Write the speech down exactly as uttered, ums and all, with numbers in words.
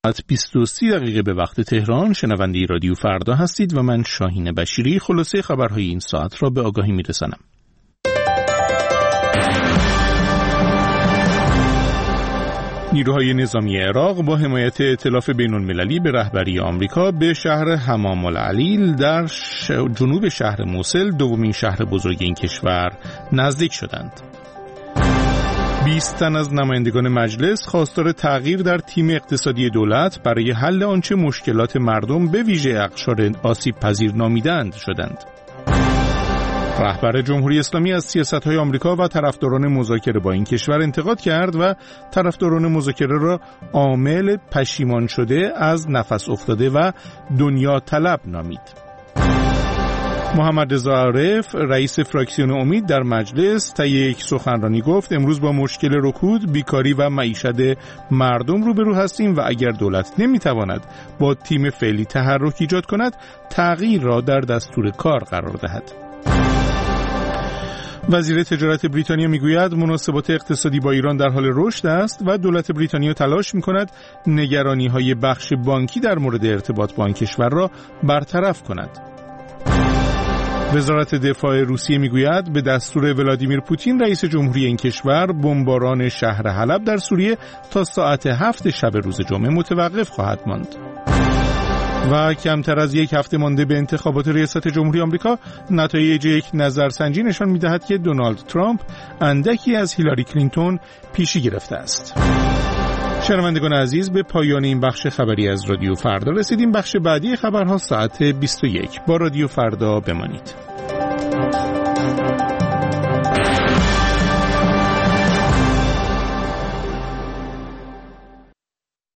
بیست و سه دقیقه به وقت تهران شنونده رادیو فردا هستید و من شاهین بشیری خلاصه خبرهای این ساعت را به آگاهی میرسانم. نیروهای نظامی عراق با حمایت ائتلاف بین‌المللی به رهبری آمریکا به شهر حمام العلیل در جنوب شهر موصل، دومین شهر بزرگ این کشور، نزدیک شدند. بیست تن از نمایندگان مجلس خواستار تغییر در تیم اقتصادی دولت برای حل آنچه مشکلات مردم به ویژه اقشار آسیب پذیر نامیدند شدند. رهبر جمهوری اسلامی از سیاست‌های آمریکا و طرفداران مذاکره با این کشور انتقاد کرد و طرفداران مذاکره را عامل پشیمان شده از نفس افتاده و دنیا طلب نامید. محمد رضا عارف رئیس فراکسیون امید در مجلس طی یک سخنرانی گفت امروز با مشکل رکود، بیکاری و معیشت مردم روبرو هستیم و اگر دولت نمیتواند با تیم فعلی تحرک ایجاد کند، تغییر را در دستور کار قرار دهد. وزیر تجارت بریتانیا میگوید مناسبات اقتصادی با ایران در حال رشد است و دولت بریتانیا تلاش میکند نگرانی‌های بخش بانکی در مورد ارتباط با آن کشور را برطرف کند. وزارت دفاع روسیه میگوید به دستور ولادیمیر پوتین رئیس جمهوری این کشور بمباران شهر حلب در سوریه تا ساعت هفت شب روز جمعه متوقف خواهد ماند. و کمتر از یک هفته مانده به انتخابات ریاست جمهوری آمریکا، نتایج یک نظرسنجی نشان می‌دهد که دونالد ترامپ اندکی از هیلاری کلینتون پیشی گرفته است. شنوندگان عزیز، به پایان این بخش خبری از رادیو فردا رسیدیم. بخش بعدی خبرها ساعت بیست و یک. با رادیو فردا بمانید.